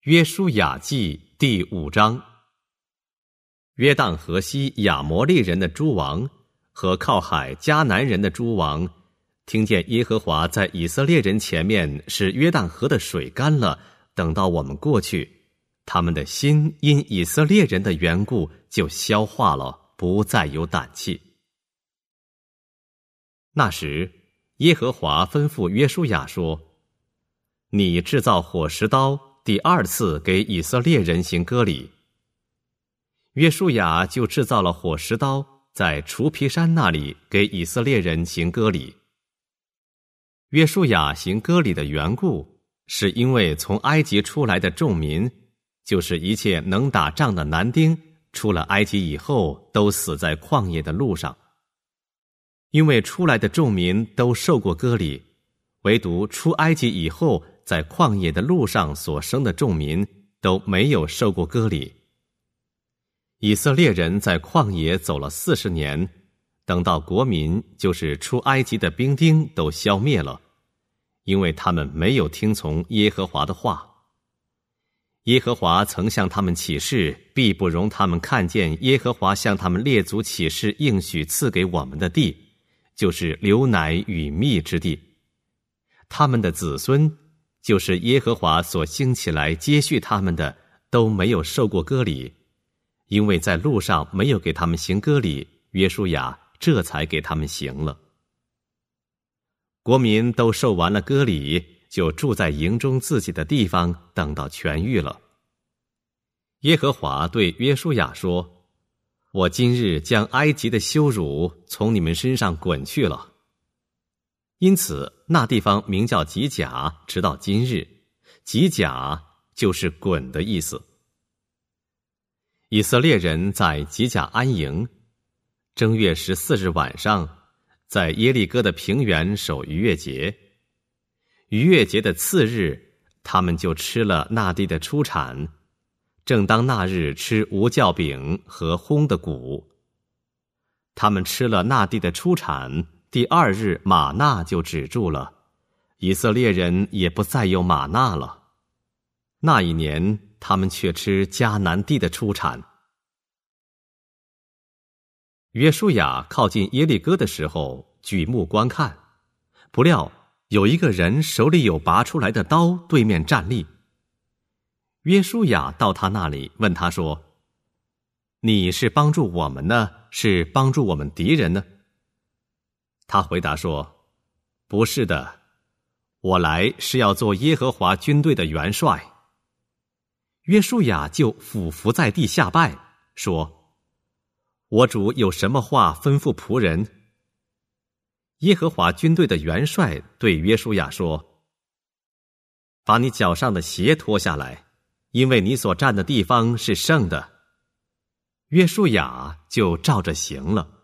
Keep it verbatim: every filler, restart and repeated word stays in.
约书亚记第五章。约旦河西亚摩利人的诸王和靠海迦南人的诸王，听见耶和华在以色列人前面使约旦河的水干了，等到我们过去，他们的心因以色列人的缘故就消化了，不再有胆气。那时耶和华吩咐约书亚说：你制造火石刀，第二次给以色列人行割礼。约书亚就制造了火石刀，在除皮山那里给以色列人行割礼。约书亚行割礼的缘故，是因为从埃及出来的众民，就是一切能打仗的男丁，出了埃及以后都死在旷野的路上。因为出来的众民都受过割礼，唯独出埃及以后在旷野的路上所生的众民都没有受过割礼。以色列人在旷野走了四十年，等到国民，就是出埃及的兵丁都消灭了，因为他们没有听从耶和华的话。耶和华曾向他们起誓，必不容他们看见耶和华向他们列祖起誓应许赐给我们的地，就是流奶与蜜之地。他们的子孙，就是耶和华所兴起来接续他们的，都没有受过割礼，因为在路上没有给他们行割礼，约书亚这才给他们行了。国民都受完了割礼，就住在营中自己的地方，等到痊愈了。耶和华对约书亚说：我今日将埃及的羞辱从你们身上滚去了。因此那地方名叫吉甲，直到今日。吉甲就是滚的意思。以色列人在吉甲安营，正月十四日晚上，在耶利哥的平原守逾越节。逾越节的次日，他们就吃了那地的出产。正当那日吃无酵饼和烘的谷。他们吃了那地的出产，第二日玛纳就止住了，以色列人也不再有玛纳了。那一年他们却吃迦南地的出产。约书亚靠近耶利哥的时候，举目观看，不料有一个人手里有拔出来的刀，对面站立。约书亚到他那里，问他说：你是帮助我们呢，是帮助我们敌人呢？他回答说：不是的，我来是要做耶和华军队的元帅。约书亚就俯伏在地下拜，说：我主有什么话吩咐仆人？耶和华军队的元帅对约书亚说：把你脚上的鞋脱下来，因为你所站的地方是圣的。约书亚就照着行了。